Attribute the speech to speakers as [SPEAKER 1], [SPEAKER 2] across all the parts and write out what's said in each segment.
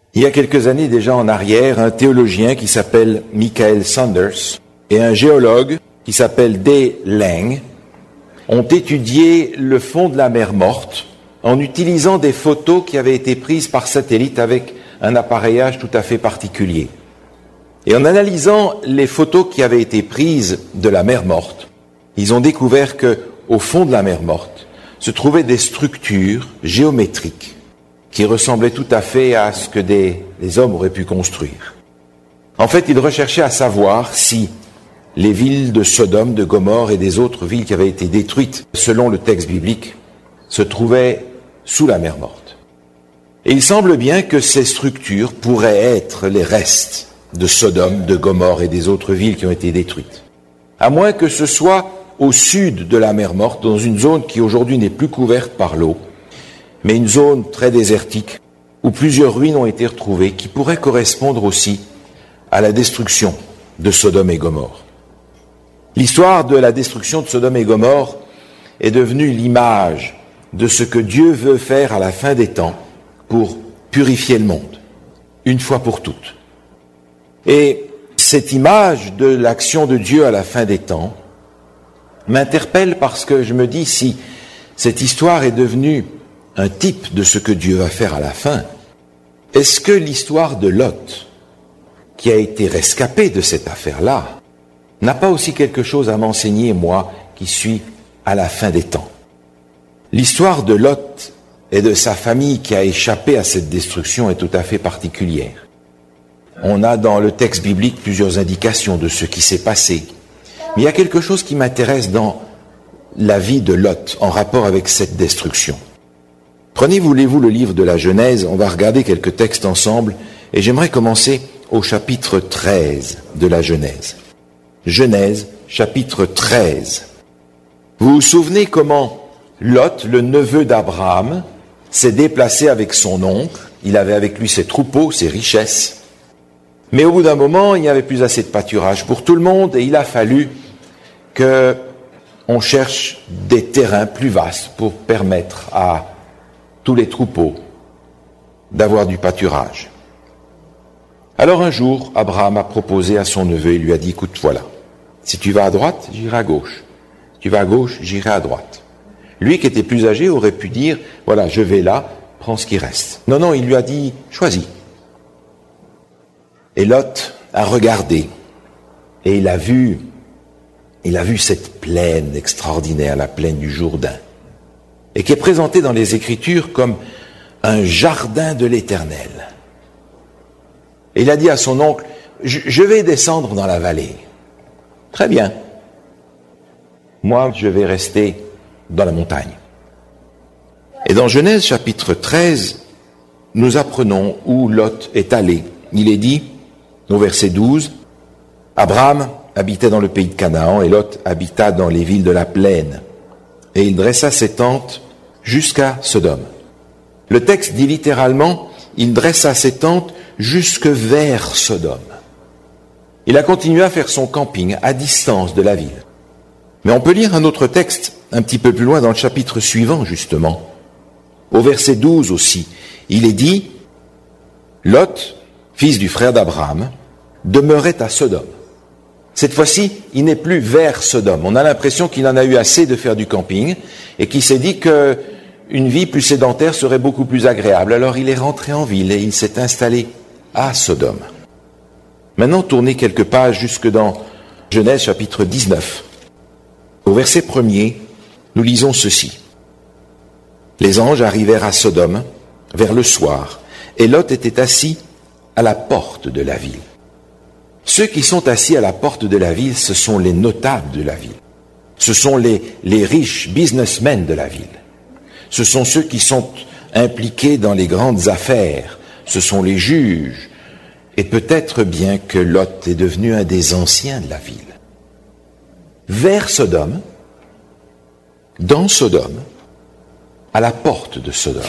[SPEAKER 1] Il y a quelques années déjà en arrière, un théologien qui s'appelle Michael Sanders et un géologue qui s'appelle Day Lang ont étudié le fond de la mer Morte en utilisant des photos qui avaient été prises par satellite avec un appareillage tout à fait particulier. Et en analysant les photos qui avaient été prises de la mer Morte, ils ont découvert qu'au fond de la mer Morte se trouvaient des structures géométriques qui ressemblaient tout à fait à ce que les hommes auraient pu construire. En fait, ils recherchaient à savoir si les villes de Sodome, de Gomorrhe et des autres villes qui avaient été détruites, selon le texte biblique, se trouvaient sous la mer Morte. Et il semble bien que ces structures pourraient être les restes de Sodome, de Gomorrhe et des autres villes qui ont été détruites. À moins que ce soit au sud de la mer Morte, dans une zone qui aujourd'hui n'est plus couverte par l'eau, mais une zone très désertique, où plusieurs ruines ont été retrouvées, qui pourraient correspondre aussi à la destruction de Sodome et Gomorrhe. L'histoire de la destruction de Sodome et Gomorrhe est devenue l'image de ce que Dieu veut faire à la fin des temps pour purifier le monde, une fois pour toutes. Et cette image de l'action de Dieu à la fin des temps m'interpelle parce que je me dis, si cette histoire est devenue un type de ce que Dieu va faire à la fin, est-ce que l'histoire de Lot, qui a été rescapé de cette affaire-là, n'a pas aussi quelque chose à m'enseigner, moi, qui suis à la fin des temps? L'histoire de Lot et de sa famille qui a échappé à cette destruction est tout à fait particulière. On a dans le texte biblique plusieurs indications de ce qui s'est passé. Mais il y a quelque chose qui m'intéresse dans la vie de Lot en rapport avec cette destruction. Prenez, voulez-vous, le livre de la Genèse, on va regarder quelques textes ensemble, et j'aimerais commencer au chapitre 13 de la Genèse. Genèse, chapitre 13. Vous vous souvenez comment Lot, le neveu d'Abraham, s'est déplacé avec son oncle, il avait avec lui ses troupeaux, ses richesses, mais au bout d'un moment, il n'y avait plus assez de pâturage pour tout le monde, et il a fallu qu'on cherche des terrains plus vastes pour permettre à tous les troupeaux d'avoir du pâturage. Alors un jour, Abraham a proposé à son neveu, il lui a dit, écoute, voilà, si tu vas à droite, j'irai à gauche. Si tu vas à gauche, j'irai à droite. Lui qui était plus âgé aurait pu dire, voilà, je vais là, prends ce qui reste. Non, il lui a dit, choisis. Et Lot a regardé, et il a vu cette plaine extraordinaire, la plaine du Jourdain, et qui est présentée dans les Écritures comme un jardin de l'Éternel. Et il a dit à son oncle, je vais descendre dans la vallée. Très bien. Moi, je vais rester dans la montagne. Et dans Genèse chapitre 13, nous apprenons où Lot est allé. Il est dit, au verset 12, Abraham habitait dans le pays de Canaan et Lot habita dans les villes de la plaine. Et il dressa ses tentes jusqu'à Sodome. Le texte dit littéralement, il dressa ses tentes jusque vers Sodome. Il a continué à faire son camping à distance de la ville. Mais on peut lire un autre texte un petit peu plus loin dans le chapitre suivant, justement. Au verset 12 aussi, il est dit, Lot, fils du frère d'Abraham, demeurait à Sodome. Cette fois-ci, il n'est plus vers Sodome. On a l'impression qu'il en a eu assez de faire du camping et qu'il s'est dit qu'une vie plus sédentaire serait beaucoup plus agréable. Alors il est rentré en ville et il s'est installé à Sodome. Maintenant, tournez quelques pages jusque dans Genèse chapitre 19. Au verset 1er, nous lisons ceci. Les anges arrivèrent à Sodome vers le soir, et Lot était assis à la porte de la ville. Ceux qui sont assis à la porte de la ville, ce sont les notables de la ville. Ce sont les riches businessmen de la ville. Ce sont ceux qui sont impliqués dans les grandes affaires. Ce sont les juges. Et peut-être bien que Lot est devenu un des anciens de la ville. Vers Sodome, dans Sodome, à la porte de Sodome.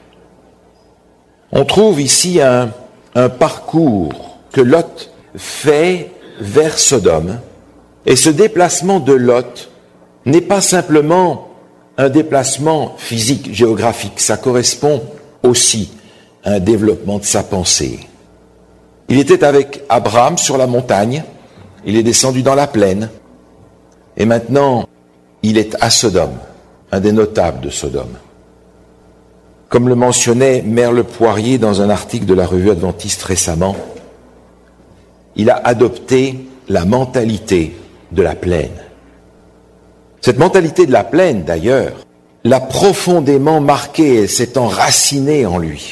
[SPEAKER 1] On trouve ici un parcours que Lot fait vers Sodome, et ce déplacement de Lot n'est pas simplement un déplacement physique, géographique, ça correspond aussi un développement de sa pensée. Il était avec Abraham sur la montagne, il est descendu dans la plaine, et maintenant, il est à Sodome, un des notables de Sodome. Comme le mentionnait Merle Poirier dans un article de la revue Adventiste récemment, il a adopté la mentalité de la plaine. Cette mentalité de la plaine, d'ailleurs, l'a profondément marqué et s'est enracinée en lui.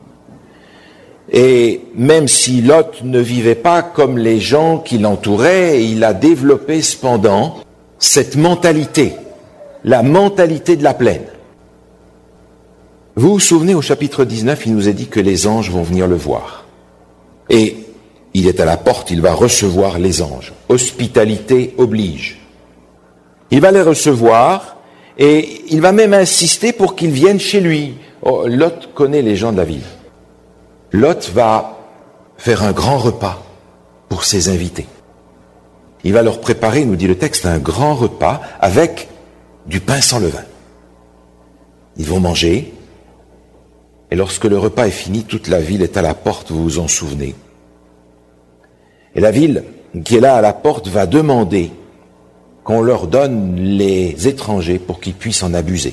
[SPEAKER 1] Et même si Lot ne vivait pas comme les gens qui l'entouraient, il a développé cependant cette mentalité, la mentalité de la plaine. Vous vous souvenez, au chapitre 19, il nous est dit que les anges vont venir le voir. Et il est à la porte, il va recevoir les anges. Hospitalité oblige. Il va les recevoir et il va même insister pour qu'ils viennent chez lui. Oh, Lot connaît les gens de la ville. Lot va faire un grand repas pour ses invités. Il va leur préparer, nous dit le texte, un grand repas avec du pain sans levain. Ils vont manger, et lorsque le repas est fini, toute la ville est à la porte, vous vous en souvenez. Et la ville qui est là à la porte va demander qu'on leur donne les étrangers pour qu'ils puissent en abuser.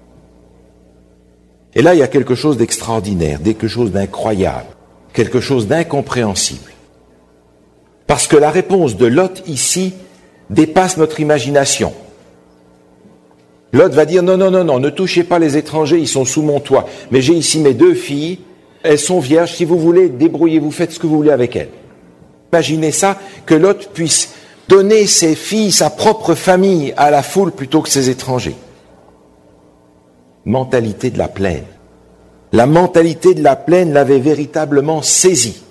[SPEAKER 1] Et là, il y a quelque chose d'extraordinaire, quelque chose d'incroyable, quelque chose d'incompréhensible. Parce que la réponse de Lot ici dépasse notre imagination. Lot va dire non, ne touchez pas les étrangers, ils sont sous mon toit. Mais j'ai ici mes 2 filles, elles sont vierges, si vous voulez, débrouillez-vous, faites ce que vous voulez avec elles. Imaginez ça, que Lot puisse donner ses filles, sa propre famille à la foule plutôt que ses étrangers. Mentalité de la plaine. La mentalité de la plaine l'avait véritablement saisi,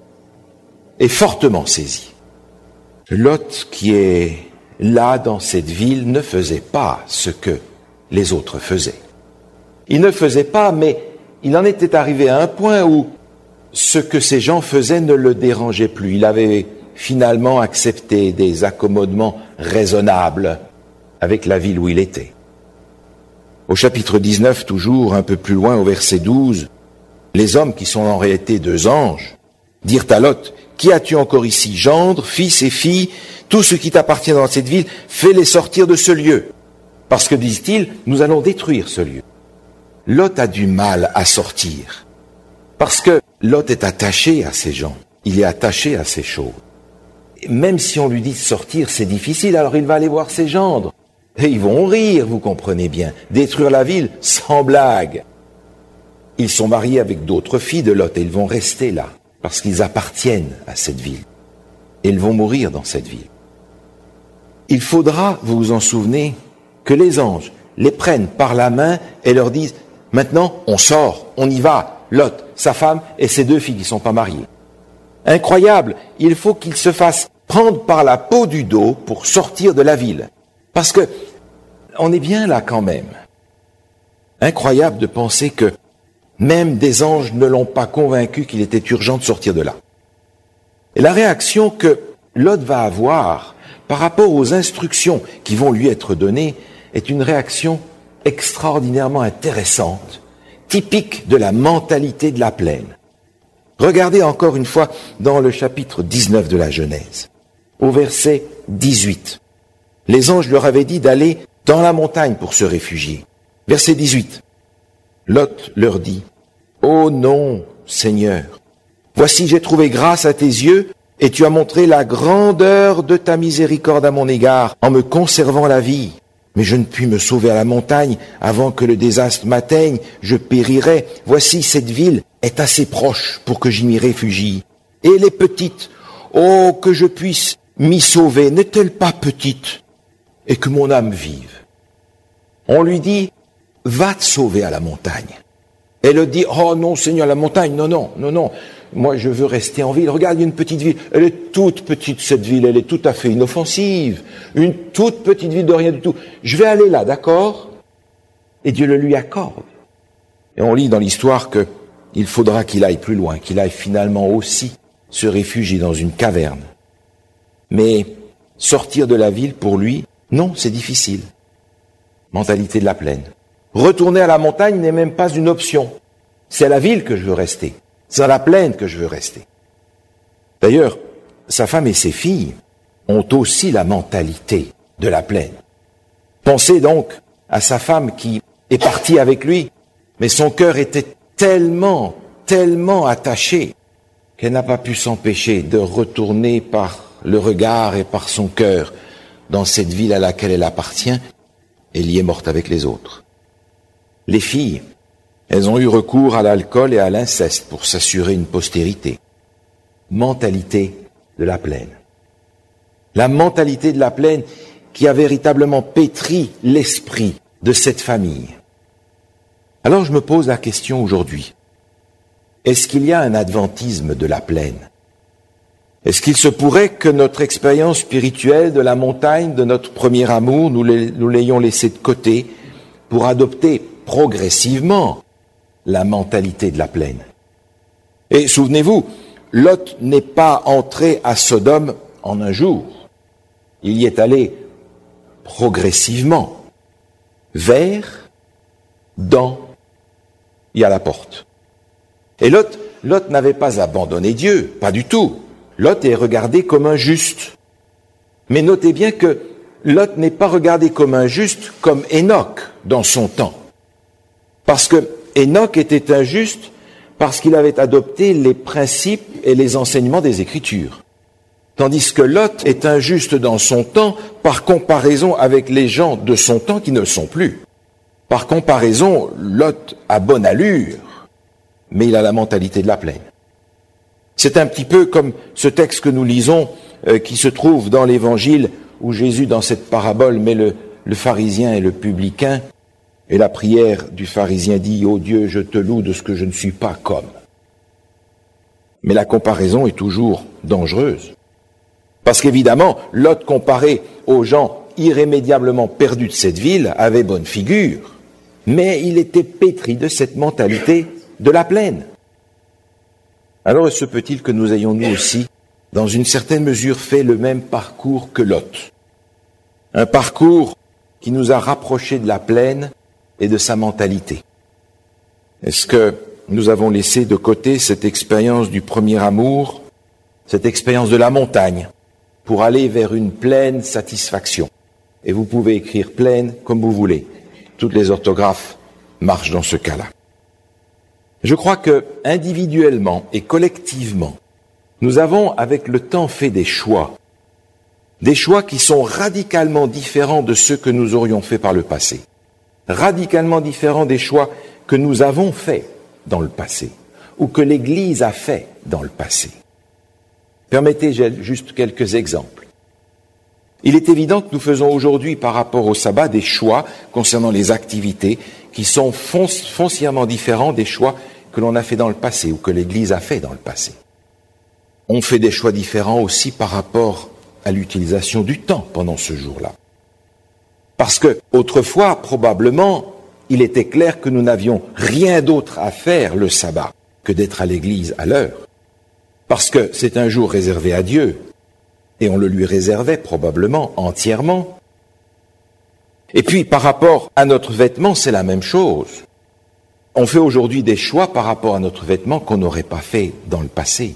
[SPEAKER 1] et fortement saisi. Lot, qui est là dans cette ville, ne faisait pas ce que les autres faisaient. Il ne faisait pas, mais il en était arrivé à un point où ce que ces gens faisaient ne le dérangeait plus. Il avait finalement accepté des accommodements raisonnables avec la ville où il était. Au chapitre 19, toujours un peu plus loin, au verset 12, les hommes qui sont en réalité 2 anges dirent à Lot, « Qui as-tu encore ici, gendre, fils et filles, tout ce qui t'appartient dans cette ville, fais-les sortir de ce lieu. Parce que, disent-ils, nous allons détruire ce lieu. » Lot a du mal à sortir. Parce que Lot est attaché à ces gens, il est attaché à ces choses. Même si on lui dit de sortir, c'est difficile, alors il va aller voir ses gendres. Et ils vont rire, vous comprenez bien. Détruire la ville, sans blague. Ils sont mariés avec d'autres filles de Lot et ils vont rester là, parce qu'ils appartiennent à cette ville. Et ils vont mourir dans cette ville. Il faudra, vous vous en souvenez, que les anges les prennent par la main et leur disent « Maintenant, on sort, on y va, Lot, sa femme et ses 2 filles qui ne sont pas mariées. » Incroyable, il faut qu'ils se fassent prendre par la peau du dos pour sortir de la ville. Parce que on est bien là quand même. Incroyable de penser que même des anges ne l'ont pas convaincu qu'il était urgent de sortir de là. Et la réaction que Lot va avoir par rapport aux instructions qui vont lui être données est une réaction extraordinairement intéressante, typique de la mentalité de la plaine. Regardez encore une fois dans le chapitre 19 de la Genèse, au verset 18. Les anges leur avaient dit d'aller dans la montagne pour se réfugier. Verset 18. Lot leur dit, « Oh non, Seigneur, voici j'ai trouvé grâce à tes yeux, et tu as montré la grandeur de ta miséricorde à mon égard, en me conservant la vie. Mais je ne puis me sauver à la montagne, avant que le désastre m'atteigne, je périrai. Voici cette ville est assez proche pour que j'y m'y réfugie. Et les petites, oh, que je puisse m'y sauver, n'est-elle pas petite, et que mon âme vive. » On lui dit, « Va te sauver à la montagne. » Elle dit, « Oh non, Seigneur, la montagne, non. Moi, je veux rester en ville. Regarde, il y a une petite ville. Elle est toute petite, cette ville. Elle est tout à fait inoffensive. Une toute petite ville de rien du tout. Je vais aller là, d'accord ?» Et Dieu le lui accorde. Et on lit dans l'histoire qu'il faudra qu'il aille plus loin, qu'il aille finalement aussi se réfugier dans une caverne. Mais sortir de la ville, pour lui, non, c'est difficile. Mentalité de la plaine. Retourner à la montagne n'est même pas une option. C'est à la ville que je veux rester. C'est à la plaine que je veux rester. D'ailleurs, sa femme et ses filles ont aussi la mentalité de la plaine. Pensez donc à sa femme qui est partie avec lui, mais son cœur était tellement attaché qu'elle n'a pas pu s'empêcher de retourner par le regard et par son cœur dans cette ville à laquelle elle appartient, et y est morte avec les autres. Les filles, elles ont eu recours à l'alcool et à l'inceste pour s'assurer une postérité. Mentalité de la plaine. La mentalité de la plaine qui a véritablement pétri l'esprit de cette famille. Alors je me pose la question aujourd'hui. Est-ce qu'il y a un adventisme de la plaine? Est-ce qu'il se pourrait que notre expérience spirituelle de la montagne, de notre premier amour, nous l'ayons laissé de côté pour adopter progressivement la mentalité de la plaine? Et souvenez-vous, Lot n'est pas entré à Sodome en un jour. Il y est allé progressivement, vers, dans et à la porte. Et Lot n'avait pas abandonné Dieu, pas du tout. Lot est regardé comme un juste. Mais notez bien que Lot n'est pas regardé comme un juste comme Enoch dans son temps. Parce que Enoch était injuste parce qu'il avait adopté les principes et les enseignements des Écritures. Tandis que Lot est injuste dans son temps par comparaison avec les gens de son temps qui ne le sont plus. Par comparaison, Lot a bonne allure, mais il a la mentalité de la plaine. C'est un petit peu comme ce texte que nous lisons qui se trouve dans l'Évangile où Jésus, dans cette parabole, met le pharisien et le publicain. Et la prière du pharisien dit « Ô Dieu, je te loue de ce que je ne suis pas comme ». Mais la comparaison est toujours dangereuse. Parce qu'évidemment, Lot, comparé aux gens irrémédiablement perdus de cette ville, avait bonne figure. Mais il était pétri de cette mentalité de la plaine. Alors, se peut-il que nous ayons nous aussi, dans une certaine mesure, fait le même parcours que Lot? Un parcours qui nous a rapprochés de la plaine et de sa mentalité. Est-ce que nous avons laissé de côté cette expérience du premier amour, cette expérience de la montagne, pour aller vers une pleine satisfaction? Et vous pouvez écrire pleine comme vous voulez. Toutes les orthographes marchent dans ce cas-là. Je crois que, individuellement et collectivement, nous avons avec le temps fait des choix qui sont radicalement différents de ceux que nous aurions fait par le passé, radicalement différents des choix que nous avons faits dans le passé, ou que l'Église a fait dans le passé. Permettez juste quelques exemples. Il est évident que nous faisons aujourd'hui par rapport au sabbat des choix concernant les activités qui sont foncièrement différents des choix que l'on a fait dans le passé ou que l'Église a fait dans le passé. On fait des choix différents aussi par rapport à l'utilisation du temps pendant ce jour-là. Parce que autrefois, probablement, il était clair que nous n'avions rien d'autre à faire le sabbat que d'être à l'église à l'heure. Parce que c'est un jour réservé à Dieu, et on le lui réservait probablement entièrement. Et puis, par rapport à notre vêtement, c'est la même chose. On fait aujourd'hui des choix par rapport à notre vêtement qu'on n'aurait pas fait dans le passé.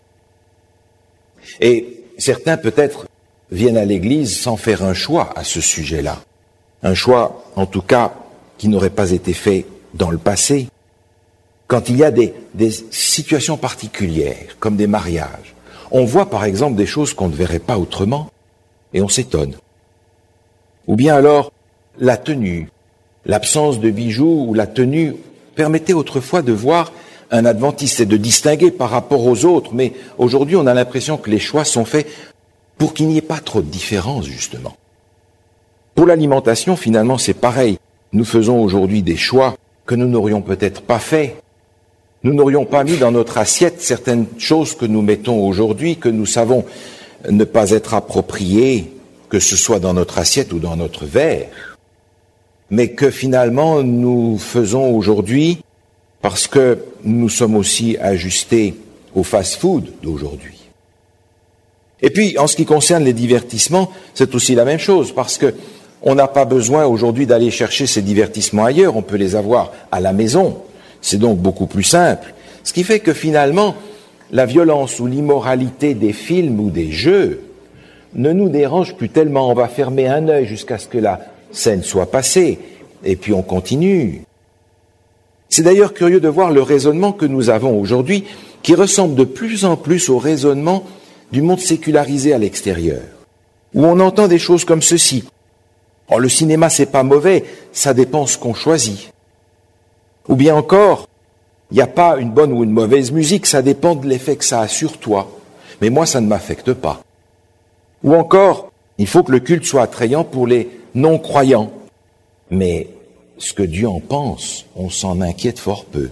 [SPEAKER 1] Et certains, peut-être, viennent à l'église sans faire un choix à ce sujet-là. Un choix, en tout cas, qui n'aurait pas été fait dans le passé. Quand il y a des situations particulières, comme des mariages, on voit par exemple des choses qu'on ne verrait pas autrement, et on s'étonne. Ou bien alors, la tenue, l'absence de bijoux ou la tenue permettait autrefois de voir un adventiste et de distinguer par rapport aux autres, mais aujourd'hui on a l'impression que les choix sont faits pour qu'il n'y ait pas trop de différence, justement. Pour l'alimentation, finalement, c'est pareil. Nous faisons aujourd'hui des choix que nous n'aurions peut-être pas faits. Nous n'aurions pas mis dans notre assiette certaines choses que nous mettons aujourd'hui, que nous savons ne pas être appropriées, que ce soit dans notre assiette ou dans notre verre, mais que finalement nous faisons aujourd'hui parce que nous sommes aussi ajustés au fast-food d'aujourd'hui. Et puis, en ce qui concerne les divertissements, c'est aussi la même chose, parce que on n'a pas besoin aujourd'hui d'aller chercher ces divertissements ailleurs, on peut les avoir à la maison. C'est donc beaucoup plus simple. Ce qui fait que finalement, la violence ou l'immoralité des films ou des jeux ne nous dérange plus tellement. On va fermer un œil jusqu'à ce que la scène soit passée, et puis on continue. C'est d'ailleurs curieux de voir le raisonnement que nous avons aujourd'hui, qui ressemble de plus en plus au raisonnement du monde sécularisé à l'extérieur, où on entend des choses comme ceci. Oh, le cinéma, c'est pas mauvais, ça dépend ce qu'on choisit. Ou bien encore, il n'y a pas une bonne ou une mauvaise musique, ça dépend de l'effet que ça a sur toi. Mais moi, ça ne m'affecte pas. Ou encore, il faut que le culte soit attrayant pour les non-croyants. Mais ce que Dieu en pense, on s'en inquiète fort peu.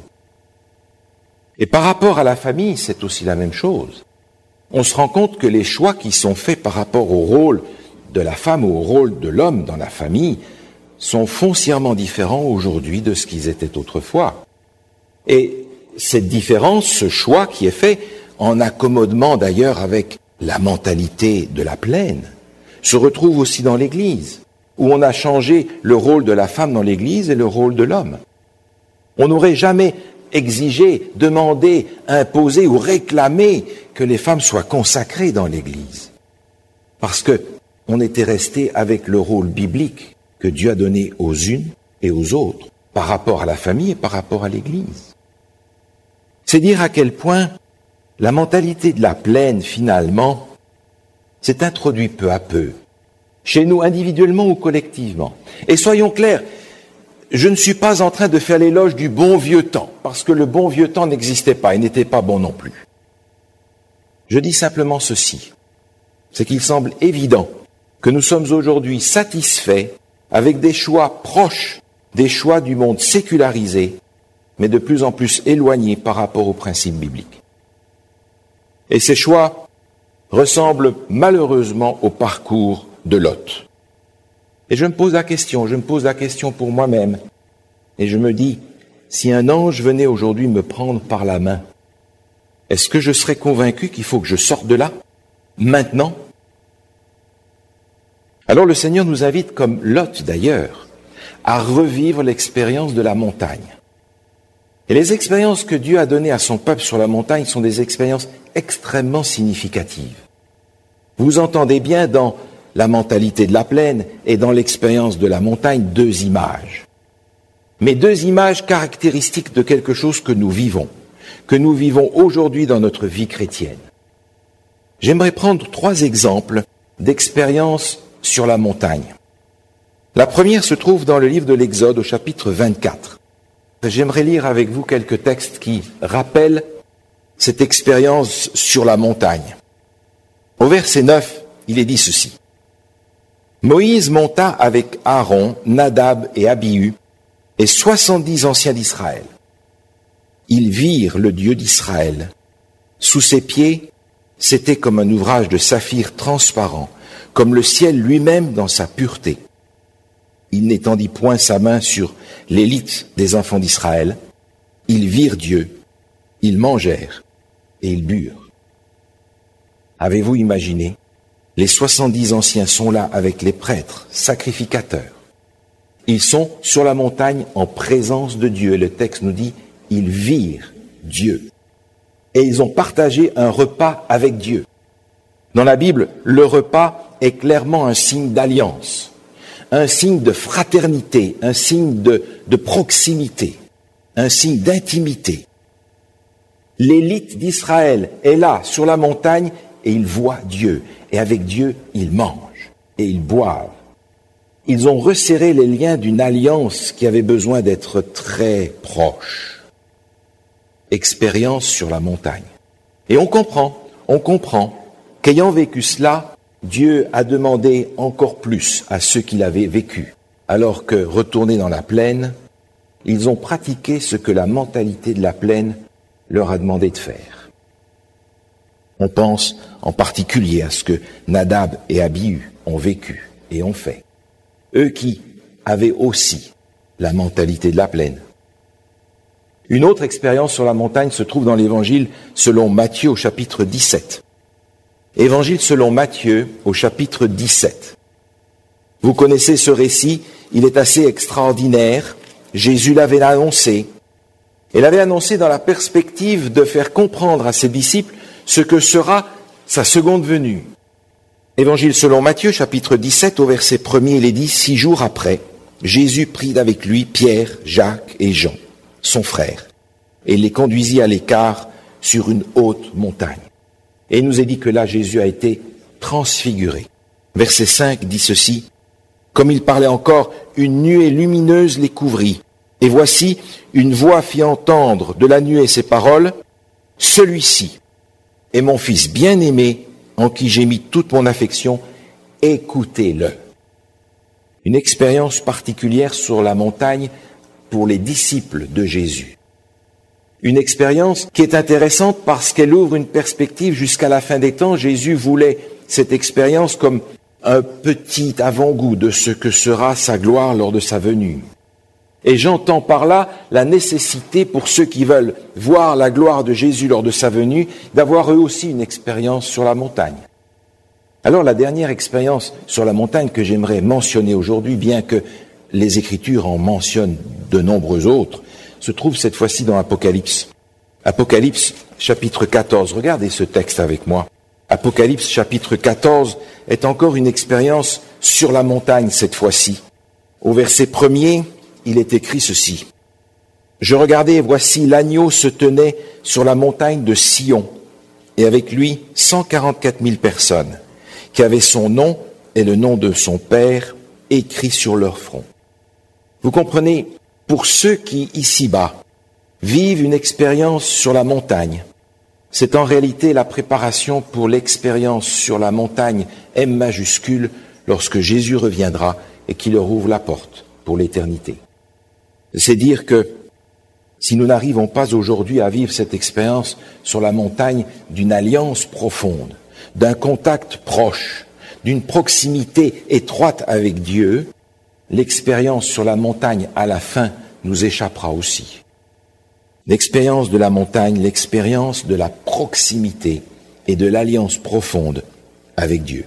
[SPEAKER 1] Et par rapport à la famille, c'est aussi la même chose. On se rend compte que les choix qui sont faits par rapport au rôle de la femme ou au rôle de l'homme dans la famille sont foncièrement différents aujourd'hui de ce qu'ils étaient autrefois. Et cette différence, ce choix qui est fait, en accommodement d'ailleurs avec la mentalité de la plaine, se retrouve aussi dans l'Église, où on a changé le rôle de la femme dans l'Église et le rôle de l'homme. On n'aurait jamais exigé, demandé, imposé ou réclamé que les femmes soient consacrées dans l'Église, parce que on était resté avec le rôle biblique que Dieu a donné aux unes et aux autres, par rapport à la famille et par rapport à l'Église. C'est dire à quel point la mentalité de la plaine, finalement, s'est introduite peu à peu, chez nous individuellement ou collectivement. Et soyons clairs, je ne suis pas en train de faire l'éloge du bon vieux temps, parce que le bon vieux temps n'existait pas et n'était pas bon non plus. Je dis simplement ceci, c'est qu'il semble évident que nous sommes aujourd'hui satisfaits avec des choix proches des choix du monde sécularisé, mais de plus en plus éloignés par rapport aux principes bibliques. Et ces choix ressemblent malheureusement au parcours de Lot. Et je me pose la question pour moi-même, et je me dis, si un ange venait aujourd'hui me prendre par la main, est-ce que je serais convaincu qu'il faut que je sorte de là, maintenant? Alors le Seigneur nous invite, comme Lot d'ailleurs, à revivre l'expérience de la montagne. Et les expériences que Dieu a données à son peuple sur la montagne sont des expériences extrêmement significatives. Vous entendez bien dans la mentalité de la plaine et dans l'expérience de la montagne deux images. Mais deux images caractéristiques de quelque chose que nous vivons aujourd'hui dans notre vie chrétienne. J'aimerais prendre 3 exemples d'expériences sur la montagne. La première se trouve dans le livre de l'Exode au chapitre 24. J'aimerais lire avec vous quelques textes qui rappellent cette expérience sur la montagne. Au verset 9, il est dit ceci. Moïse monta avec Aaron, Nadab et Abihu et 70 anciens d'Israël. Ils virent le Dieu d'Israël. Sous ses pieds, c'était comme un ouvrage de saphir transparent, comme le ciel lui-même dans sa pureté. Il n'étendit point sa main sur l'élite des enfants d'Israël. Ils virent Dieu, ils mangèrent et ils burent. Avez-vous imaginé? Les 70 anciens sont là avec les prêtres, sacrificateurs. Ils sont sur la montagne en présence de Dieu. Et le texte nous dit, ils virent Dieu. Et ils ont partagé un repas avec Dieu. Dans la Bible, le repas est clairement un signe d'alliance, un signe de fraternité, un signe de proximité, un signe d'intimité. L'élite d'Israël est là, sur la montagne, et ils voient Dieu. Et avec Dieu, ils mangent et ils boivent. Ils ont resserré les liens d'une alliance qui avait besoin d'être très proche. Expérience sur la montagne. Et on comprend qu'ayant vécu cela, Dieu a demandé encore plus à ceux qui l'avaient vécu, alors que, retournés dans la plaine, ils ont pratiqué ce que la mentalité de la plaine leur a demandé de faire. On pense en particulier à ce que Nadab et Abihu ont vécu et ont fait. Eux qui avaient aussi la mentalité de la plaine. Une autre expérience sur la montagne se trouve dans l'Évangile selon Matthieu au chapitre 17. Évangile selon Matthieu au chapitre 17. Vous connaissez ce récit, il est assez extraordinaire. Jésus l'avait annoncé. Elle avait annoncé dans la perspective de faire comprendre à ses disciples ce que sera sa seconde venue. Évangile selon Matthieu, chapitre 17, au verset 1er, il est dit, 6 jours après, Jésus prit avec lui Pierre, Jacques et Jean, son frère, et les conduisit à l'écart sur une haute montagne. Et il nous est dit que là, Jésus a été transfiguré. Verset 5 dit ceci, « Comme il parlait encore, une nuée lumineuse les couvrit. Et voici, une voix fit entendre de la nuée ces paroles, « Celui-ci est mon fils bien-aimé, en qui j'ai mis toute mon affection, écoutez-le. » Une expérience particulière sur la montagne pour les disciples de Jésus. Une expérience qui est intéressante parce qu'elle ouvre une perspective jusqu'à la fin des temps. Jésus voulait cette expérience comme un petit avant-goût de ce que sera sa gloire lors de sa venue. Et j'entends par là la nécessité pour ceux qui veulent voir la gloire de Jésus lors de sa venue, d'avoir eux aussi une expérience sur la montagne. Alors la dernière expérience sur la montagne que j'aimerais mentionner aujourd'hui, bien que les Écritures en mentionnent de nombreux autres, se trouve cette fois-ci dans Apocalypse. Apocalypse chapitre 14, regardez ce texte avec moi. Apocalypse chapitre 14 est encore une expérience sur la montagne cette fois-ci. Au verset 1er, il est écrit ceci. « Je regardais et voici l'agneau se tenait sur la montagne de Sion, et avec lui 144 000 personnes, qui avaient son nom et le nom de son Père écrit sur leur front. » Vous comprenez, pour ceux qui, ici-bas, vivent une expérience sur la montagne, c'est en réalité la préparation pour l'expérience sur la montagne M majuscule lorsque Jésus reviendra et qu'il leur ouvre la porte pour l'éternité. C'est dire que si nous n'arrivons pas aujourd'hui à vivre cette expérience sur la montagne d'une alliance profonde, d'un contact proche, d'une proximité étroite avec Dieu, l'expérience sur la montagne à la fin nous échappera aussi. L'expérience de la montagne, l'expérience de la proximité et de l'alliance profonde avec Dieu.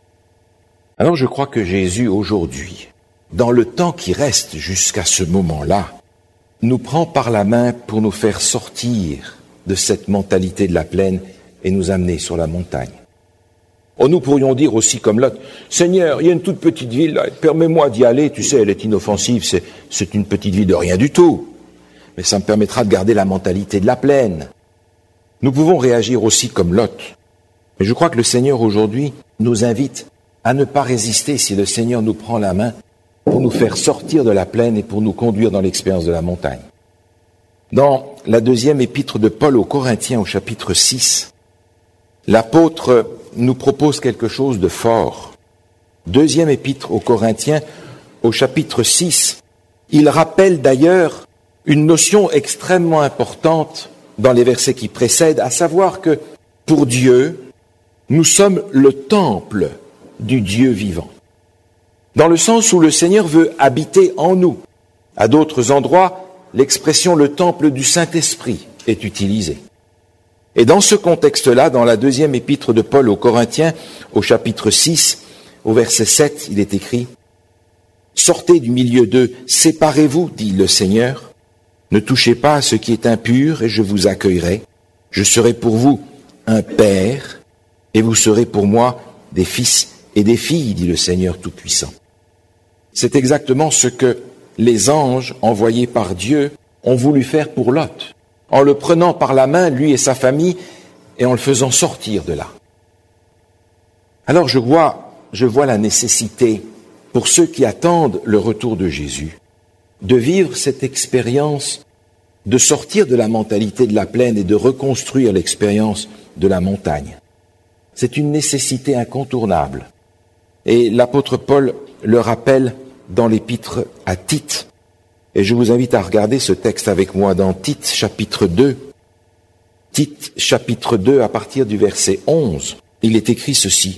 [SPEAKER 1] Alors je crois que Jésus aujourd'hui, dans le temps qui reste jusqu'à ce moment-là, nous prend par la main pour nous faire sortir de cette mentalité de la plaine et nous amener sur la montagne. Oh, nous pourrions dire aussi comme Lot, « Seigneur, il y a une toute petite ville, là, permets-moi d'y aller, tu sais, elle est inoffensive, c'est une petite ville de rien du tout. Mais ça me permettra de garder la mentalité de la plaine. » Nous pouvons réagir aussi comme Lot. Mais je crois que le Seigneur aujourd'hui nous invite à ne pas résister si le Seigneur nous prend la main pour nous faire sortir de la plaine et pour nous conduire dans l'expérience de la montagne. Dans la deuxième épître de Paul aux Corinthiens au chapitre 6, l'apôtre nous propose quelque chose de fort. Deuxième épître aux Corinthiens au chapitre 6, il rappelle d'ailleurs une notion extrêmement importante dans les versets qui précèdent, à savoir que pour Dieu, nous sommes le temple du Dieu vivant. Dans le sens où le Seigneur veut habiter en nous. À d'autres endroits, l'expression « le temple du Saint-Esprit » est utilisée. Et dans ce contexte-là, dans la deuxième épître de Paul aux Corinthiens, au chapitre 6, au verset 7, il est écrit « Sortez du milieu d'eux, séparez-vous, dit le Seigneur. Ne touchez pas à ce qui est impur, et je vous accueillerai. Je serai pour vous un père, et vous serez pour moi des fils et des filles, dit le Seigneur Tout-Puissant. » C'est exactement ce que les anges envoyés par Dieu ont voulu faire pour Lot, en le prenant par la main, lui et sa famille, et en le faisant sortir de là. Alors je vois la nécessité, pour ceux qui attendent le retour de Jésus, de vivre cette expérience, de sortir de la mentalité de la plaine et de reconstruire l'expérience de la montagne. C'est une nécessité incontournable. Et l'apôtre Paul le rappelle dans l'épître à Tite. Et je vous invite à regarder ce texte avec moi dans Tite chapitre 2. Tite chapitre 2 à partir du verset 11. Il est écrit ceci.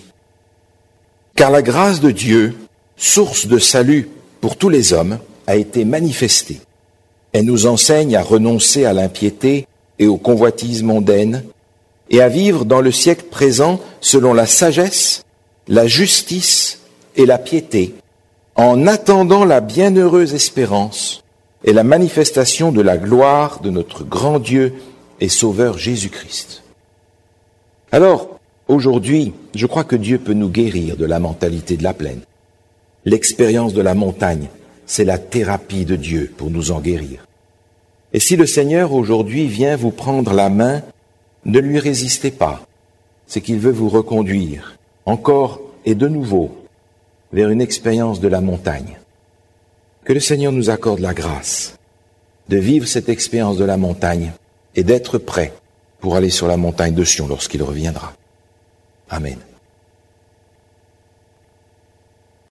[SPEAKER 1] « Car la grâce de Dieu, source de salut pour tous les hommes, a été manifestée. Elle nous enseigne à renoncer à l'impiété et aux convoitises mondaines et à vivre dans le siècle présent selon la sagesse, la justice et la piété, en attendant la bienheureuse espérance, est la manifestation de la gloire de notre grand Dieu et Sauveur Jésus-Christ. Alors, aujourd'hui, je crois que Dieu peut nous guérir de la mentalité de la plaine. L'expérience de la montagne, c'est la thérapie de Dieu pour nous en guérir. Et si le Seigneur aujourd'hui vient vous prendre la main, ne lui résistez pas. C'est qu'il veut vous reconduire, encore et de nouveau, vers une expérience de la montagne. Que le Seigneur nous accorde la grâce de vivre cette expérience de la montagne et d'être prêt pour aller sur la montagne de Sion lorsqu'il reviendra. Amen.